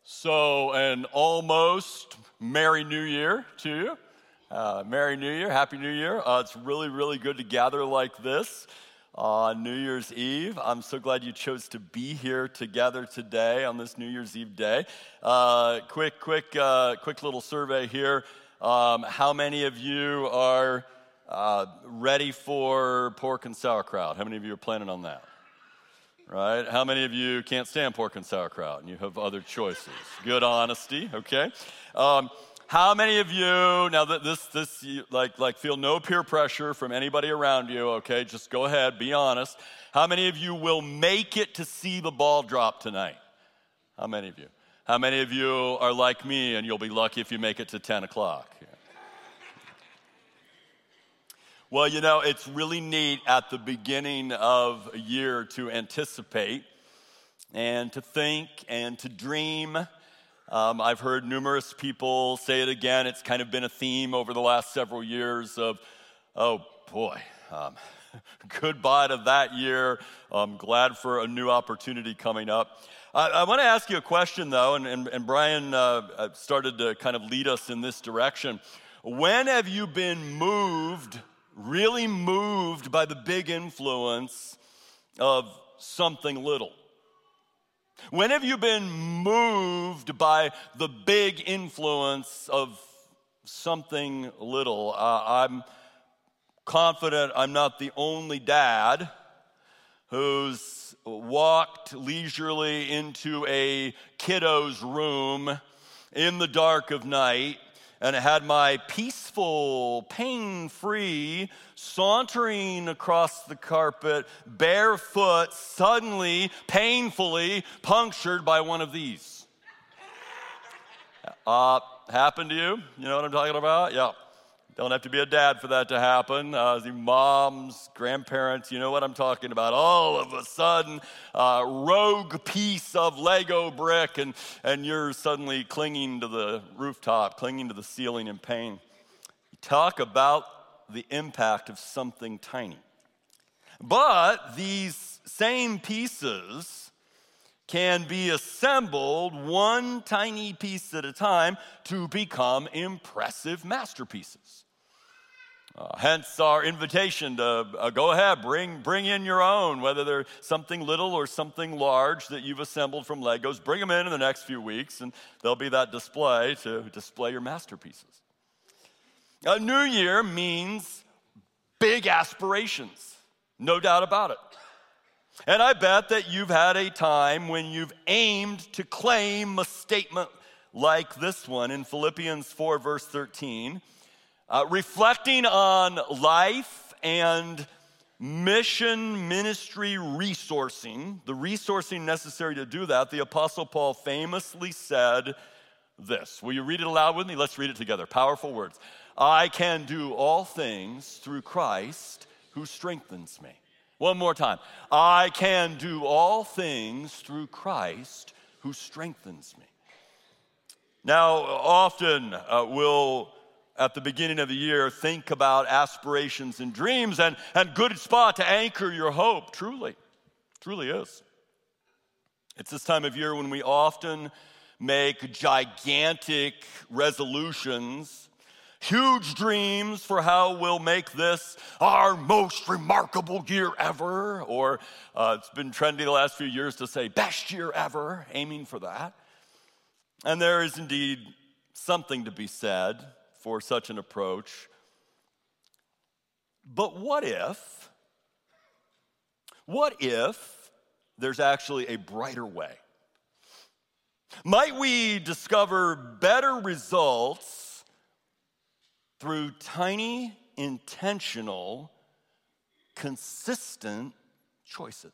So, an almost Merry New Year to you. Merry New Year, Happy New Year. It's really, really good to gather like this on New Year's Eve. I'm so glad you chose to be here together today on this New Year's Eve day. Quick little survey here. How many of you are ready for pork and sauerkraut? How many of you are planning on that? Right? How many of you can't stand pork and sauerkraut and you have other choices? Good honesty, okay? How many of you, now that this like feel no peer pressure from anybody around you, okay? Just go ahead, be honest. How many of you will make it to see the ball drop tonight? How many of you? How many of you are like me and you'll be lucky if you make it to 10 o'clock? Yeah. Well, you know, it's really neat at the beginning of a year to anticipate and to think and to dream. I've heard numerous people say it again. It's kind of been a theme over the last several years of, oh boy, goodbye to that year. I'm glad for a new opportunity coming up. I want to ask you a question, though, and Brian started to kind of lead us in this direction. When have you been really moved by the big influence of something little? When have you been moved by the big influence of something little? I'm confident I'm not the only dad who's walked leisurely into a kiddo's room in the dark of night and had my peaceful, pain-free sauntering across the carpet, barefoot, suddenly, painfully punctured by one of these. Happened to you? You know what I'm talking about? Yeah. Don't have to be a dad for that to happen. Moms, grandparents, you know what I'm talking about. All of a sudden, rogue piece of Lego brick, and you're suddenly clinging to the rooftop, clinging to the ceiling in pain. You talk about the impact of something tiny. But these same pieces can be assembled one tiny piece at a time to become impressive masterpieces. Hence our invitation to go ahead, bring in your own, whether they're something little or something large that you've assembled from Legos. Bring them in the next few weeks, and there'll be that display to display your masterpieces. A new year means big aspirations, no doubt about it. And I bet that you've had a time when you've aimed to claim a statement like this one in Philippians 4, verse 13. Reflecting on life and mission ministry resourcing, the resourcing necessary to do that, the Apostle Paul famously said this. Will you read it aloud with me? Let's read it together. Powerful words. I can do all things through Christ who strengthens me. One more time. I can do all things through Christ who strengthens me. Now, often we'll, at the beginning of the year, think about aspirations and dreams, and good spot to anchor your hope, truly is. It's this time of year when we often make gigantic resolutions, huge dreams for how we'll make this our most remarkable year ever, or it's been trendy the last few years to say best year ever, aiming for that. And there is indeed something to be said for such an approach. But what if there's actually a brighter way? Might we discover better results through tiny, intentional, consistent choices?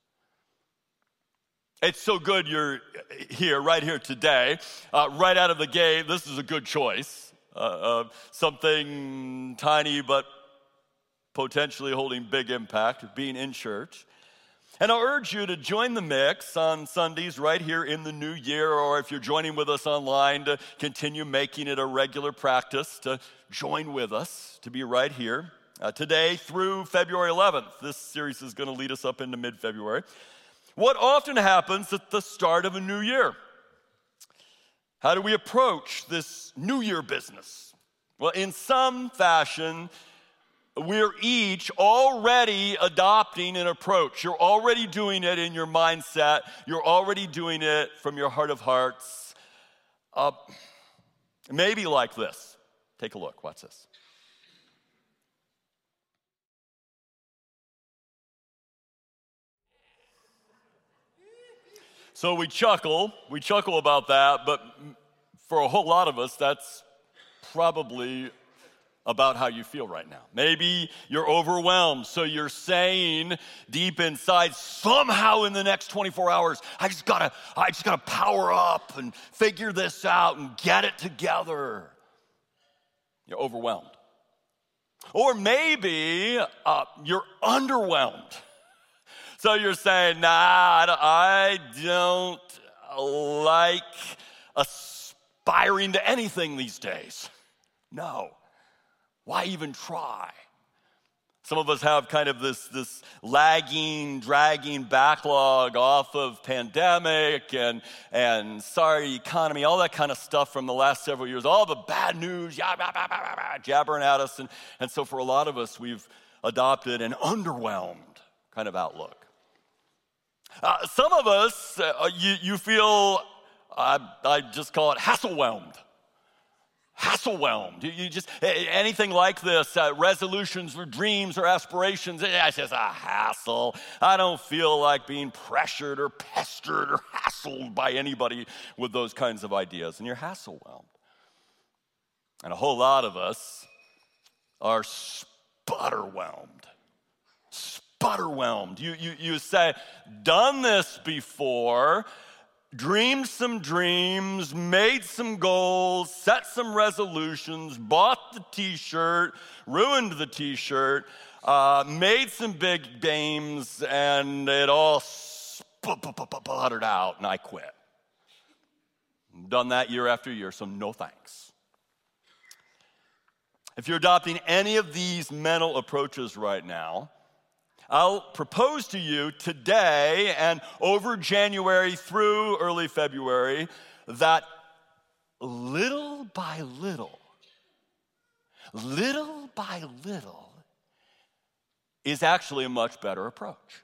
It's so good you're here, right here today. Right out of the gate, this is a good choice. Something tiny but potentially holding big impact, being in church. And I'll urge you to join the mix on Sundays right here in the new year, or if you're joining with us online, to continue making it a regular practice to join with us, to be right here. Today through February 11th. This series is going to lead us up into mid-February. What often happens at the start of a new year How do we approach this New Year business? Well, in some fashion, we're each already adopting an approach. You're already doing it in your mindset. You're already doing it from your heart of hearts. Maybe like this. Take a look. Watch this. So we chuckle about that, but for a whole lot of us, that's probably about how you feel right now. Maybe you're overwhelmed, so you're saying deep inside, somehow in the next 24 hours, I just gotta power up and figure this out and get it together. You're overwhelmed. Or maybe you're underwhelmed. So you're saying, I don't like aspiring to anything these days. No. Why even try? Some of us have kind of this lagging, dragging backlog off of pandemic and sorry economy, all that kind of stuff from the last several years, all the bad news, jabbering at us. And so for a lot of us, we've adopted an underwhelmed kind of outlook. Some of us, you feel, I just call it hassle-whelmed. Hassle-whelmed. You just, anything like this, resolutions or dreams or aspirations, it's just a hassle. I don't feel like being pressured or pestered or hassled by anybody with those kinds of ideas. And you're hassle-whelmed. And a whole lot of us are sputter-whelmed. Sputterwhelmed. You say, done this before, dreamed some dreams, made some goals, set some resolutions, bought the t-shirt, ruined the t-shirt, made some big games, and it all sputtered out, and I quit. Done that year after year, so no thanks. If you're adopting any of these mental approaches right now, I'll propose to you today and over January through early February that little by little is actually a much better approach.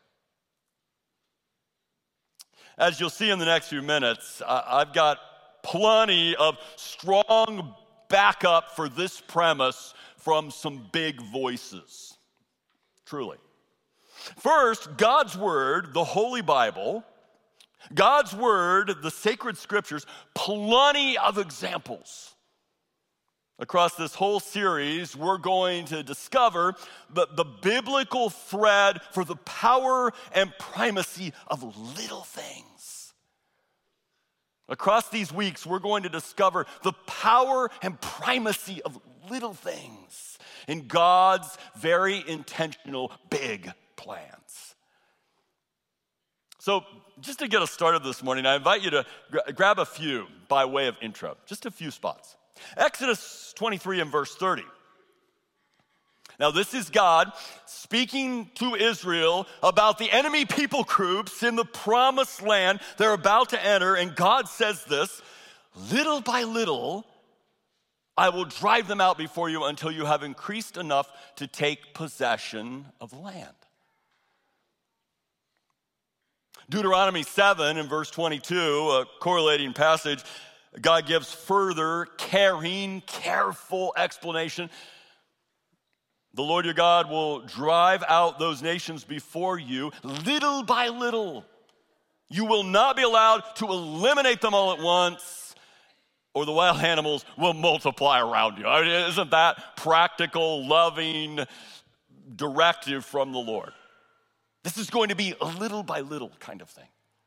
As you'll see in the next few minutes, I've got plenty of strong backup for this premise from some big voices, truly. First, God's Word, the Holy Bible, God's Word, the sacred scriptures, plenty of examples. Across this whole series, we're going to discover the biblical thread for the power and primacy of little things. Across these weeks, we're going to discover the power and primacy of little things in God's very intentional big plans. So just to get us started this morning, I invite you to grab a few by way of intro, just a few spots. Exodus 23 and verse 30. Now this is God speaking to Israel about the enemy people groups in the promised land they're about to enter, and God says this, little by little, I will drive them out before you until you have increased enough to take possession of the land. Deuteronomy 7 and verse 22, a correlating passage, God gives further caring, careful explanation. The Lord your God will drive out those nations before you little by little. You will not be allowed to eliminate them all at once, or the wild animals will multiply around you. I mean, isn't that practical, loving directive from the Lord? This is going to be a little by little kind of thing.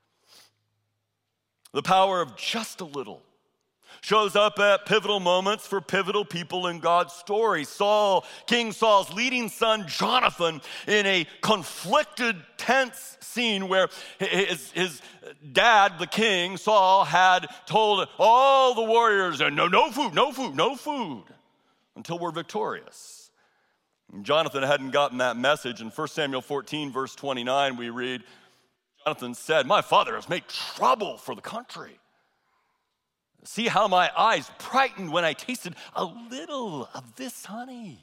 The power of just a little shows up at pivotal moments for pivotal people in God's story. King Saul's leading son, Jonathan, in a conflicted, tense scene where his dad, the king, Saul, had told all the warriors, no food, until we're victorious. Jonathan hadn't gotten that message. In 1 Samuel 14, verse 29, we read, Jonathan said, my father has made trouble for the country. See how my eyes brightened when I tasted a little of this honey.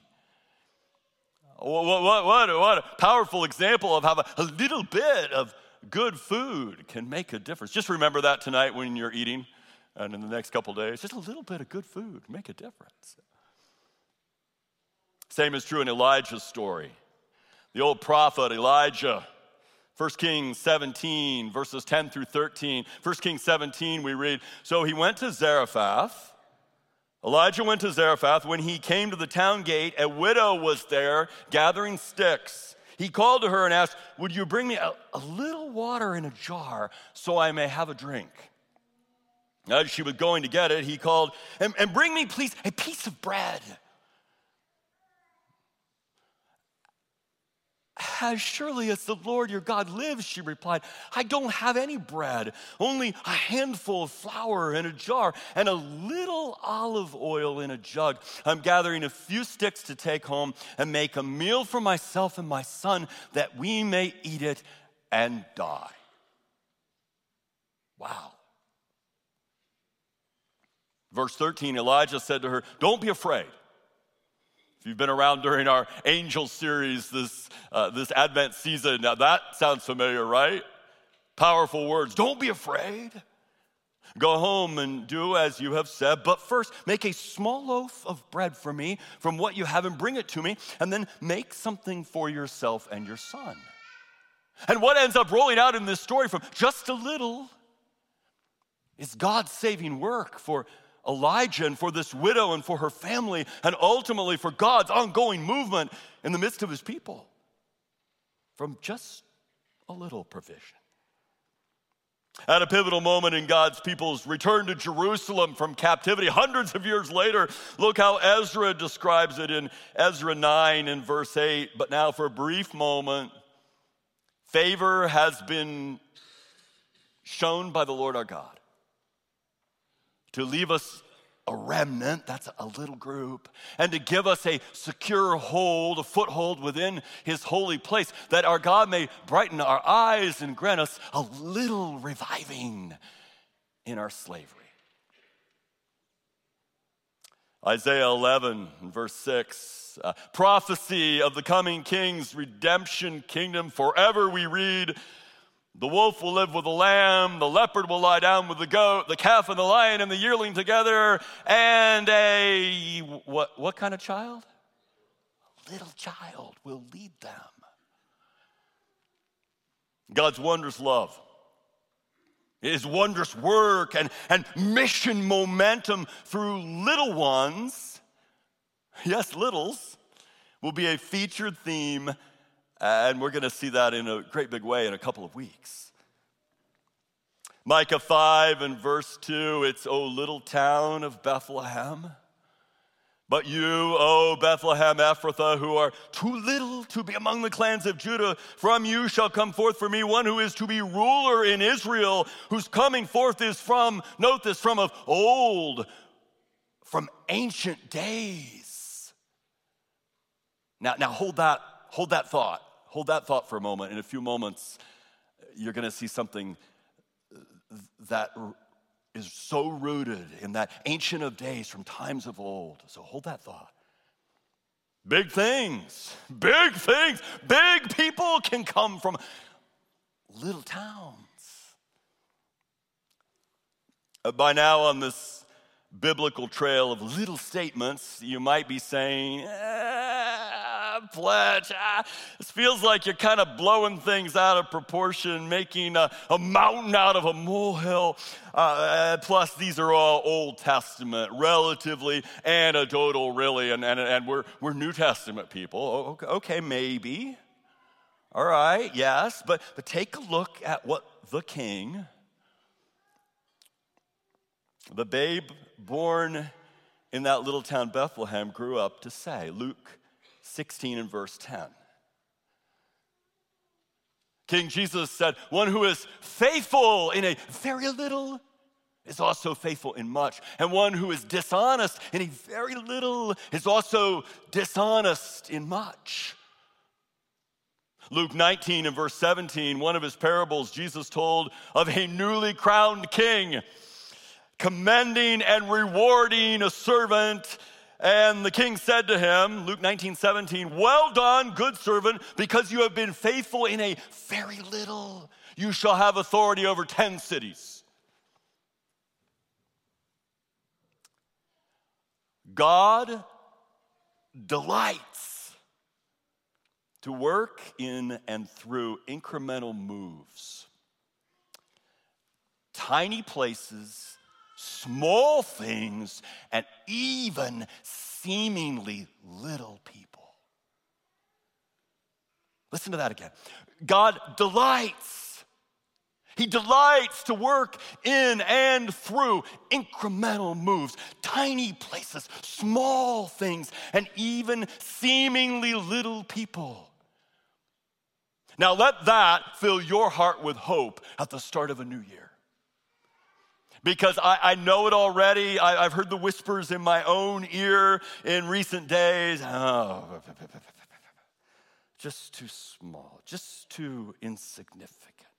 What a powerful example of how a little bit of good food can make a difference. Just remember that tonight when you're eating and in the next couple days. Just a little bit of good food make a difference. Same is true in Elijah's story. The old prophet Elijah, 1 Kings 17, verses 10 through 13. 1 Kings 17, we read, so he went to Zarephath. Elijah went to Zarephath. When he came to the town gate, a widow was there gathering sticks. He called to her and asked, would you bring me a little water in a jar so I may have a drink? As she was going to get it, he called, and bring me, please, a piece of bread. As surely as the Lord your God lives, she replied, I don't have any bread, only a handful of flour in a jar and a little olive oil in a jug. I'm gathering a few sticks to take home and make a meal for myself and my son that we may eat it and die. Wow. Verse 13, Elijah said to her, don't be afraid. If you've been around during our angel series this Advent season, now that sounds familiar, right? Powerful words. Don't be afraid. Go home and do as you have said, but first make a small loaf of bread for me from what you have and bring it to me, and then make something for yourself and your son. And what ends up rolling out in this story from just a little is God's saving work for Elijah and for this widow and for her family, and ultimately for God's ongoing movement in the midst of his people from just a little provision. At a pivotal moment in God's people's return to Jerusalem from captivity, hundreds of years later, look how Ezra describes it in Ezra 9 and verse 8. But now for a brief moment, favor has been shown by the Lord our God to leave us a remnant, that's a little group, and to give us a secure hold, a foothold within his holy place, that our God may brighten our eyes and grant us a little reviving in our slavery. Isaiah 11, verse 6, prophecy of the coming king's redemption kingdom. Forever we read, the wolf will live with the lamb, the leopard will lie down with the goat, the calf and the lion and the yearling together, and what kind of child? A little child will lead them. God's wondrous love, his wondrous work and mission momentum through little ones, yes, littles, will be a featured theme. And we're going to see that in a great big way in a couple of weeks. Micah 5 and verse 2, it's, O little town of Bethlehem. But you, O Bethlehem Ephrathah, who are too little to be among the clans of Judah, from you shall come forth for me one who is to be ruler in Israel, whose coming forth is from, note this, from of old, from ancient days. Now hold that thought. Hold that thought for a moment. In a few moments, you're going to see something that is so rooted in that ancient of days from times of old. So hold that thought. Big things, big people can come from little towns. By now on this biblical trail of little statements, you might be saying, Pledge, this feels like you're kind of blowing things out of proportion, making a mountain out of a molehill. Plus, these are all Old Testament, relatively anecdotal, really, and we're New Testament people. Okay, maybe. All right, yes, but take a look at what the king, the babe born in that little town Bethlehem, grew up to say. Luke 16 and verse 10. King Jesus said, one who is faithful in a very little is also faithful in much. And one who is dishonest in a very little is also dishonest in much. Luke 19 and verse 17, one of his parables Jesus told of a newly crowned king commending and rewarding a servant. And the king said to him, Luke 19:17, "Well done, good servant, because you have been faithful in a very little. You shall have authority over 10 cities." God delights to work in and through incremental moves. Tiny places, small things, and even seemingly little people. Listen to that again. God delights. He delights to work in and through incremental moves, tiny places, small things, and even seemingly little people. Now let that fill your heart with hope at the start of a new year. Because I know it already. I've heard the whispers in my own ear in recent days. Oh, just too small, just too insignificant.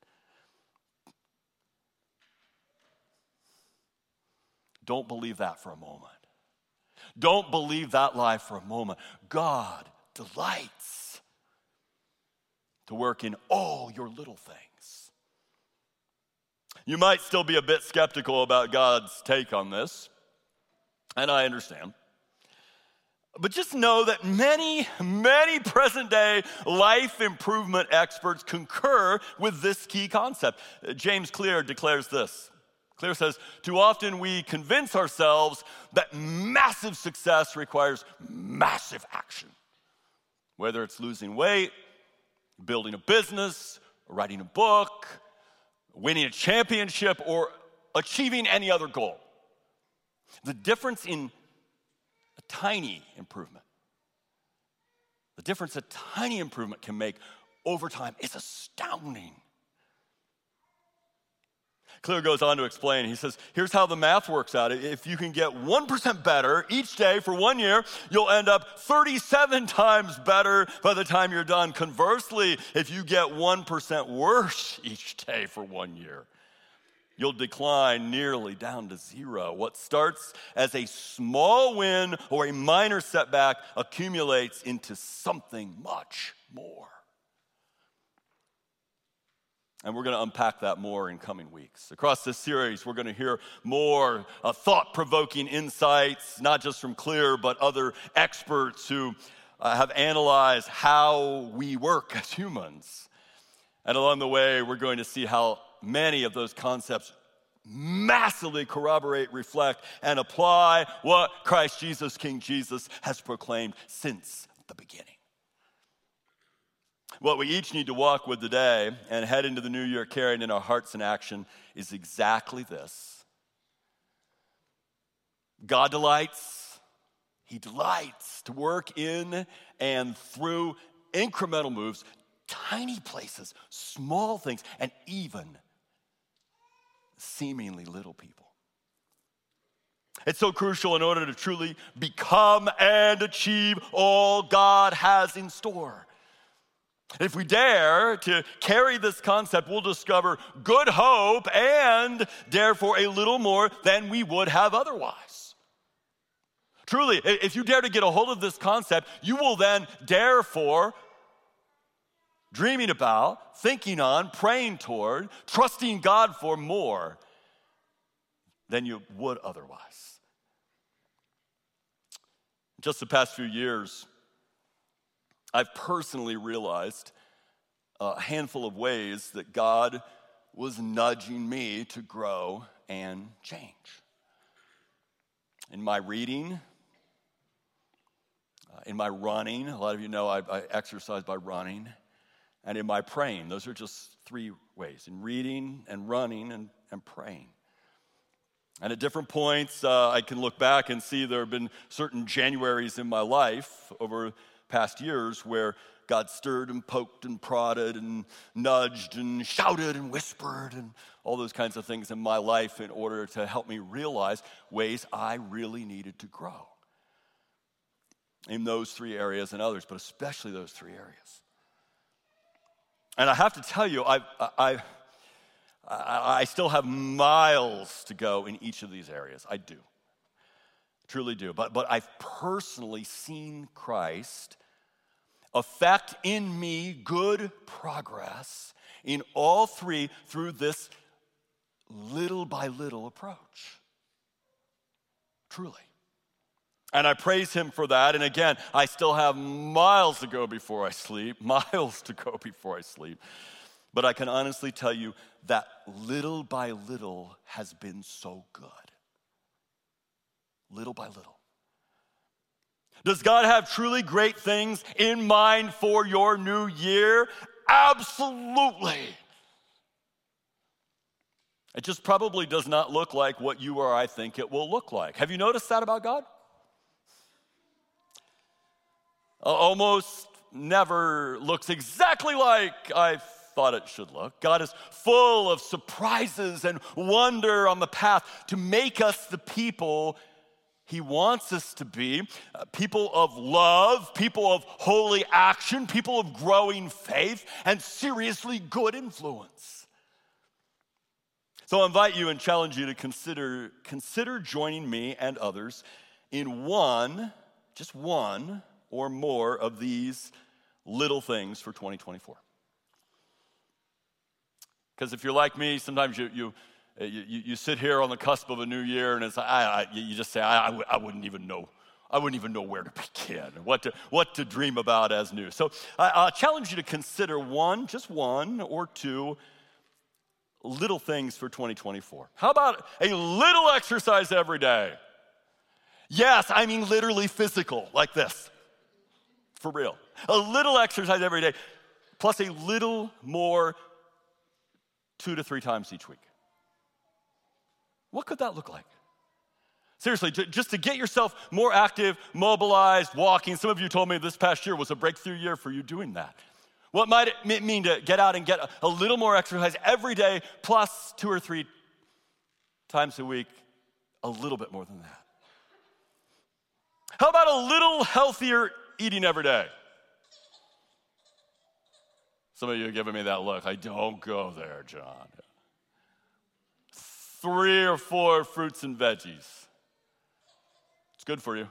Don't believe that for a moment. Don't believe that lie for a moment. God delights to work in all your little things. You might still be a bit skeptical about God's take on this, and I understand. But just know that many present-day life improvement experts concur with this key concept. James Clear declares this. Clear says, "Too often we convince ourselves that massive success requires massive action. Whether it's losing weight, building a business, writing a book, winning a championship, or achieving any other goal. The difference in a tiny improvement, can make over time is astounding." Clear goes on to explain. He says, here's how the math works out. If you can get 1% better each day for 1 year, you'll end up 37 times better by the time you're done. Conversely, if you get 1% worse each day for 1 year, you'll decline nearly down to zero. What starts as a small win or a minor setback accumulates into something much more. And we're going to unpack that more in coming weeks. Across this series, we're going to hear more thought-provoking insights, not just from Clear, but other experts who have analyzed how we work as humans. And along the way, we're going to see how many of those concepts massively corroborate, reflect, and apply what Christ Jesus, King Jesus, has proclaimed since the beginning. What we each need to walk with today and head into the new year carrying in our hearts and action is exactly this. God delights. He delights to work in and through incremental moves, tiny places, small things, and even seemingly little people. It's so crucial in order to truly become and achieve all God has in store. If we dare to carry this concept, we'll discover good hope and dare for a little more than we would have otherwise. Truly, if you dare to get a hold of this concept, you will then dare for dreaming about, thinking on, praying toward, trusting God for more than you would otherwise. Just the past few years, I've personally realized a handful of ways that God was nudging me to grow and change. In my reading, in my running, a lot of you know I exercise by running, and in my praying. Those are just 3 ways, in reading and running and praying. And at different points, I can look back and see there have been certain Januaries in my life over past years where God stirred and poked and prodded and nudged and shouted and whispered and all those kinds of things in my life in order to help me realize ways I really needed to grow in those 3 areas and others, but especially those 3 areas. And I have to tell you, I still have miles to go in each of these areas. I do. Truly do. But I've personally seen Christ affect in me good progress in all three through this little by little approach. Truly. And I praise him for that. And again, I still have miles to go before I sleep, But I can honestly tell you that little by little has been so good. Little by little. Does God have truly great things in mind for your new year? Absolutely. It just probably does not look like what you or I think it will look like. Have you noticed that about God? Almost never looks exactly like I thought it should look. God is full of surprises and wonder on the path to make us the people he wants us to be, people of love, people of holy action, people of growing faith, and seriously good influence. So I invite you and challenge you to consider joining me and others in just one or more of these little things for 2024. Because if you're like me, sometimes you sit here on the cusp of a new year, and it's you just say, I wouldn't even know where to begin, what to dream about as new. So I challenge you to consider just one or two little things for 2024. How about a little exercise every day? Yes, I mean literally physical, like this. For real. A little exercise every day, plus a little more 2 to 3 times each week. What could that look like? Seriously, just to get yourself more active, mobilized, walking. Some of you told me this past year was a breakthrough year for you doing that. What might it mean to get out and get a little more exercise every day, plus 2 or 3 times a week, a little bit more than that? How about a little healthier eating every day? Some of you are giving me that look. I don't go there, John. 3 or 4 fruits and veggies. It's good for you.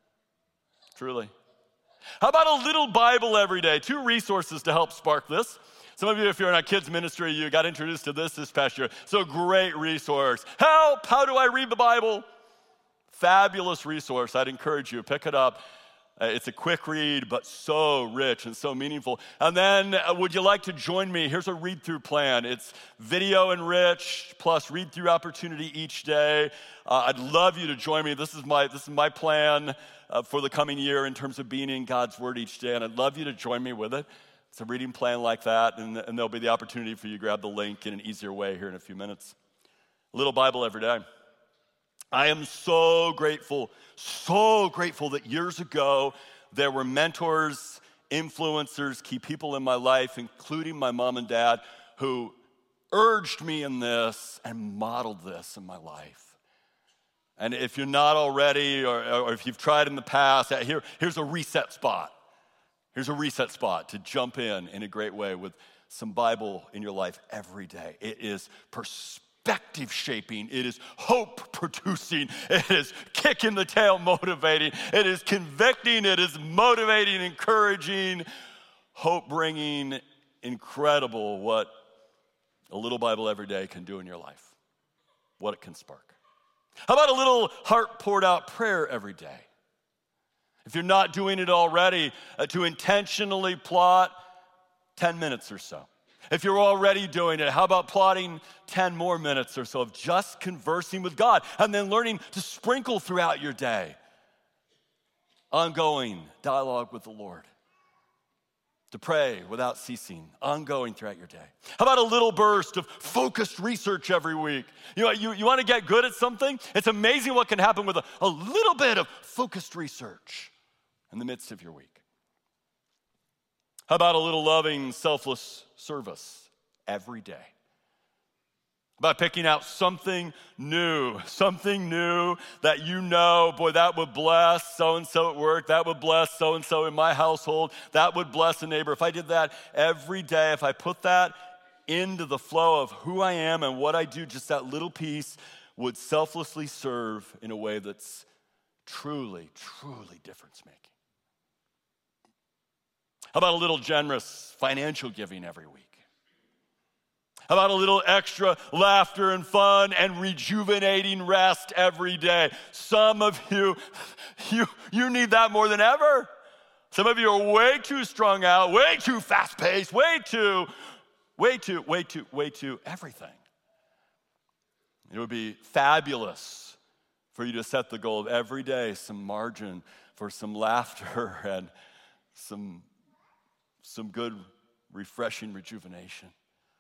Truly. How about a little Bible every day? 2 resources to help spark this. Some of you, if you're in our kids ministry, you got introduced to this past year. So great resource. Help! How do I read the Bible? Fabulous resource. I'd encourage you, pick it up. It's a quick read, but so rich and so meaningful. And then, would you like to join me? Here's a read-through plan. It's video enriched, plus read-through opportunity each day. I'd love you to join me. This is my plan for the coming year in terms of being in God's Word each day, and I'd love you to join me with it. It's a reading plan like that, and there'll be the opportunity for you to grab the link in an easier way here in a few minutes. A little Bible every day. I am so grateful that years ago there were mentors, influencers, key people in my life, including my mom and dad, who urged me in this and modeled this in my life. And if you're not already, or if you've tried in the past, here's a reset spot. Here's a reset spot to jump in a great way with some Bible in your life every day. It is perspective shaping, it is hope producing, it is kicking the tail motivating, it is convicting, it is motivating, encouraging, hope bringing, incredible what a little Bible every day can do in your life, what it can spark. How about a little heart poured out prayer every day? If you're not doing it already, to intentionally plot 10 minutes or so. If you're already doing it, how about plotting 10 more minutes or so of just conversing with God and then learning to sprinkle throughout your day ongoing dialogue with the Lord, to pray without ceasing, ongoing throughout your day. How about a little burst of focused research every week? You want to get good at something? It's amazing what can happen with a little bit of focused research in the midst of your week. How about a little loving, selfless service every day? About picking out something new that you know, boy, that would bless so-and-so at work, that would bless so-and-so in my household, that would bless a neighbor. If I did that every day, if I put that into the flow of who I am and what I do, just that little piece would selflessly serve in a way that's truly, truly difference-making. How about a little generous financial giving every week? How about a little extra laughter and fun and rejuvenating rest every day? Some of you need that more than ever. Some of you are way too strung out, way too fast-paced, way too everything. It would be fabulous for you to set the goal of every day some margin for some laughter and some good, refreshing rejuvenation.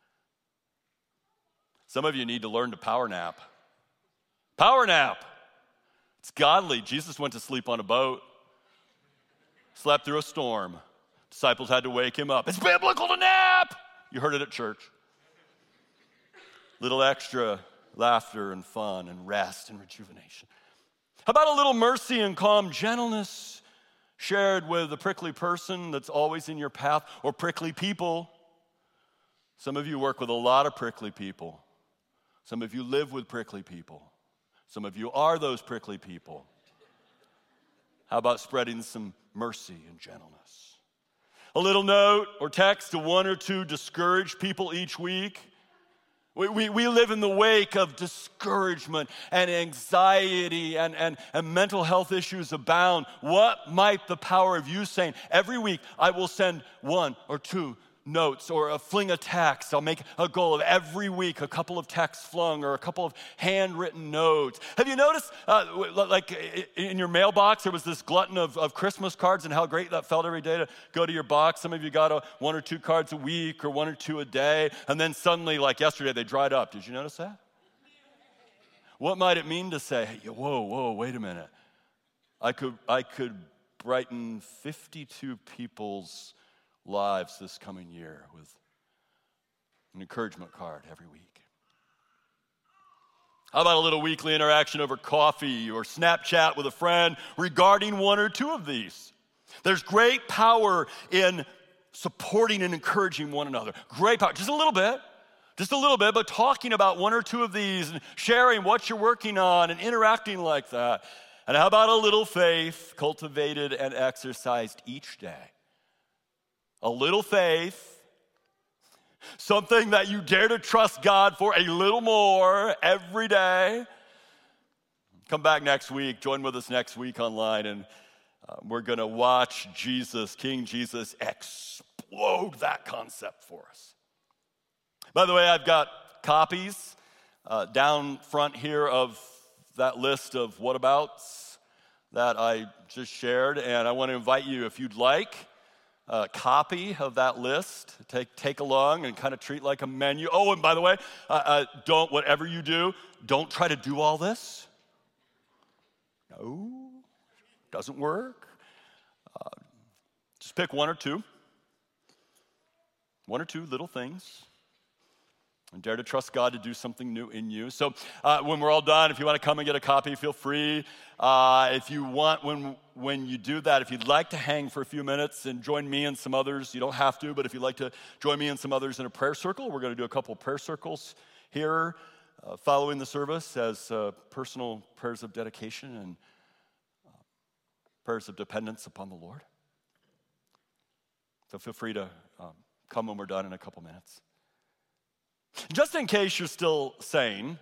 Some of you need to learn to power nap. Power nap. It's godly. Jesus went to sleep on a boat, slept through a storm. Disciples had to wake him up. It's biblical to nap. You heard it at church. Little extra laughter and fun and rest and rejuvenation. How about a little mercy and calm gentleness shared with a prickly person that's always in your path, or prickly people? Some of you work with a lot of prickly people. Some of you live with prickly people. Some of you are those prickly people. How about spreading some mercy and gentleness? A little note or text to one or two discouraged people each week. We live in the wake of discouragement and anxiety and mental health issues abound. What might the power of you saying, every week I will send one or two notes or fling a text. I'll make a goal of every week a couple of texts flung or a couple of handwritten notes. Have you noticed, like in your mailbox, there was this glutton of Christmas cards and how great that felt every day to go to your box? Some of you got one or two cards a week or one or two a day, and then suddenly, like yesterday, they dried up. Did you notice that? What might it mean to say, hey, whoa, wait a minute. I could brighten 52 people's lives this coming year with an encouragement card every week. How about a little weekly interaction over coffee or Snapchat with a friend regarding one or two of these? There's great power in supporting and encouraging one another. Great power, just a little bit, but talking about one or two of these and sharing what you're working on and interacting like that. And how about a little faith cultivated and exercised each day? A little faith, something that you dare to trust God for a little more every day. Come back next week, join with us next week online, and we're going to watch Jesus, King Jesus, explode that concept for us. By the way, I've got copies down front here of that list of whatabouts that I just shared, and I want to invite you, if you'd like, a copy of that list. Take along and kind of treat like a menu. Oh, and by the way, whatever you do, don't try to do all this. No, doesn't work. Just pick one or two little things, and dare to trust God to do something new in you. So when we're all done, if you want to come and get a copy, feel free. If you want, when you do that, if you'd like to hang for a few minutes and join me and some others, you don't have to, but if you'd like to join me and some others in a prayer circle, we're going to do a couple of prayer circles here following the service as personal prayers of dedication and prayers of dependence upon the Lord. So feel free to come when we're done in a couple minutes. Just in case you're still saying,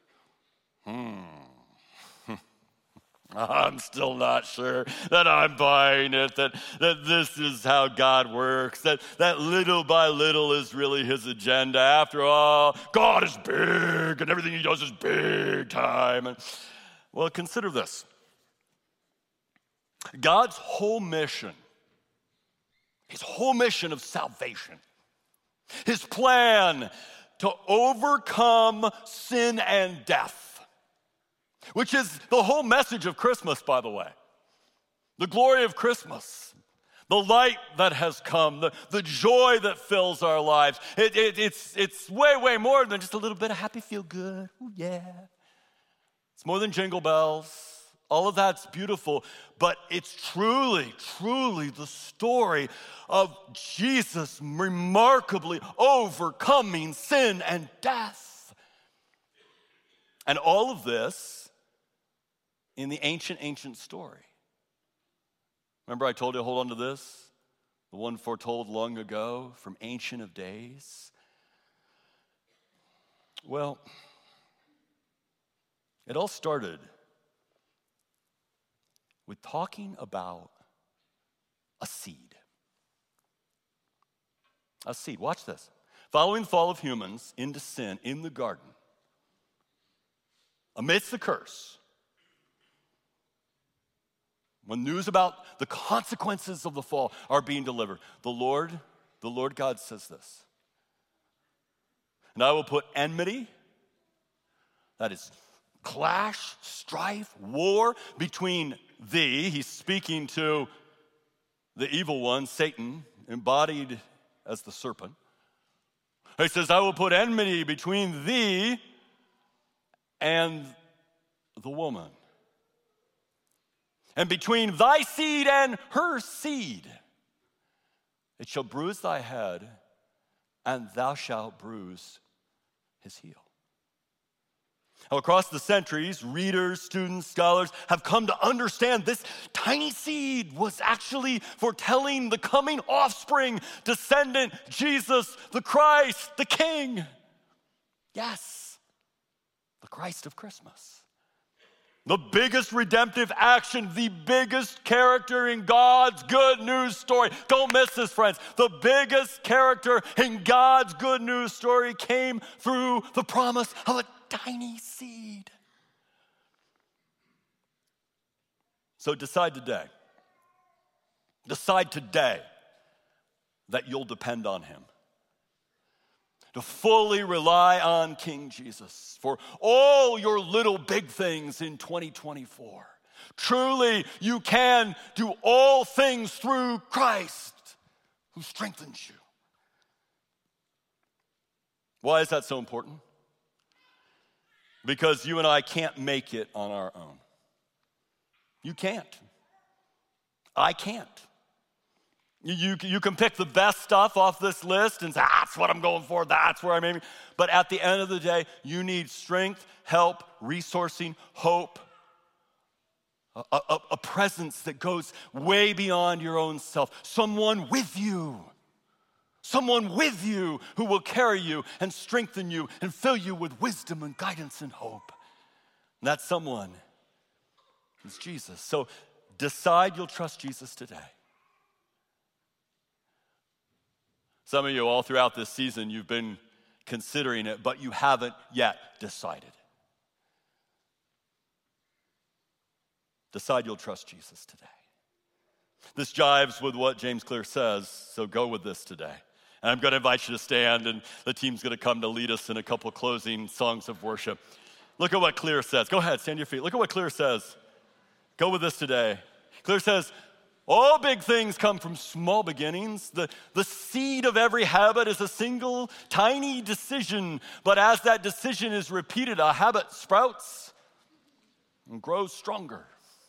I'm still not sure that I'm buying it, that this is how God works, that little by little is really his agenda. After all, God is big and everything he does is big time. And, well, consider this. God's whole mission, his whole mission of salvation, his plan to overcome sin and death, which is the whole message of Christmas, by the way. The glory of Christmas, the light that has come, the joy that fills our lives. It's way more than just a little bit of happy feel good. Ooh, yeah. It's more than jingle bells, All of that's beautiful, but it's truly, truly the story of Jesus remarkably overcoming sin and death. And all of this in the ancient story. Remember I told you, hold on to this? The one foretold long ago from Ancient of Days. Well, it all started with talking about a seed. A seed, watch this. Following the fall of humans into sin in the garden, amidst the curse, when news about the consequences of the fall are being delivered, the Lord God says this, and I will put enmity, that is clash, strife, war between thee. He's speaking to the evil one, Satan, embodied as the serpent. He says, I will put enmity between thee and the woman, and between thy seed and her seed. It shall bruise thy head, and thou shalt bruise his heel. Now, across the centuries, readers, students, scholars have come to understand this tiny seed was actually foretelling the coming offspring, descendant, Jesus, the Christ, the King. Yes, the Christ of Christmas. The biggest redemptive action, the biggest character in God's good news story. Don't miss this, friends. The biggest character in God's good news story came through the promise of a tiny seed. So decide today that you'll depend on him, to fully rely on King Jesus for all your little big things in 2024. Truly, you can do all things through Christ who strengthens you. Why is that so important? Because you and I can't make it on our own. You can't. I can't. You can pick the best stuff off this list and say, that's what I'm going for, that's where I'm aiming. But at the end of the day, you need strength, help, resourcing, hope, a presence that goes way beyond your own self. Someone with you who will carry you and strengthen you and fill you with wisdom and guidance and hope. And that someone is Jesus. So decide you'll trust Jesus today. Some of you all throughout this season, you've been considering it, but you haven't yet decided. Decide you'll trust Jesus today. This jives with what James Clear says, so go with this today. And I'm going to invite you to stand, and the team's going to come to lead us in a couple closing songs of worship. Look at what Clear says. Go ahead, stand to your feet. Look at what Clear says. Go with this today. Clear says, all big things come from small beginnings. The seed of every habit is a single tiny decision, but as that decision is repeated, a habit sprouts and grows stronger.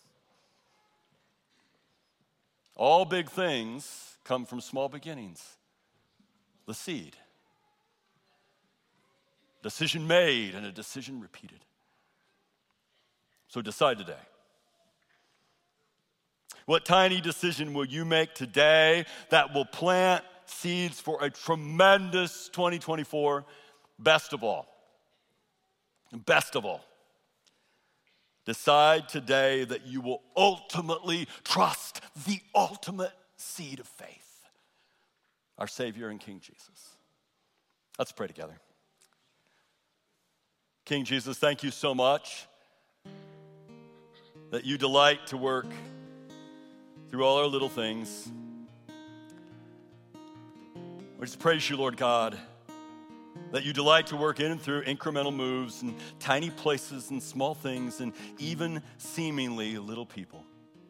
All big things come from small beginnings. The seed. Decision made and a decision repeated. So decide today. What tiny decision will you make today that will plant seeds for a tremendous 2024? Best of all, decide today that you will ultimately trust the ultimate seed of faith, our Savior and King Jesus. Let's pray together. King Jesus, thank you so much that you delight to work through all our little things. We just praise you, Lord God, that you delight to work in and through incremental moves and tiny places and small things and even seemingly little people.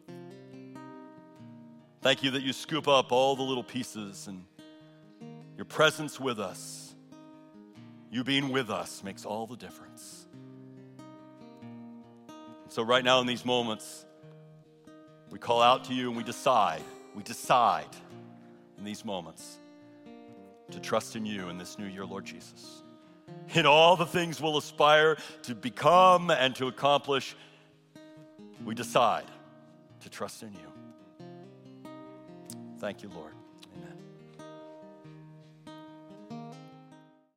Thank you that you scoop up all the little pieces, and your presence with us, you being with us, makes all the difference. So right now in these moments, we call out to you and we decide in these moments to trust in you in this new year, Lord Jesus. In all the things we'll aspire to become and to accomplish, we decide to trust in you. Thank you, Lord.